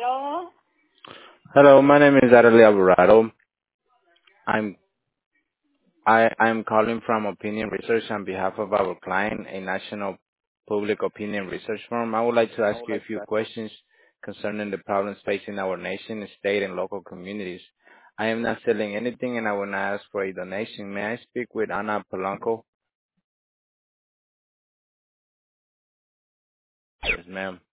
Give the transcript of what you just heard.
Hello? Hello, my name is Adeli Alvarado. I'm I'm calling from Opinion Research on behalf of our client, a national public opinion research firm. I would like to ask you a few questions concerning the problems facing our nation, state, and local communities. I am not selling anything, and I will not ask for a donation. May I speak with Ana Polanco? Yes, ma'am.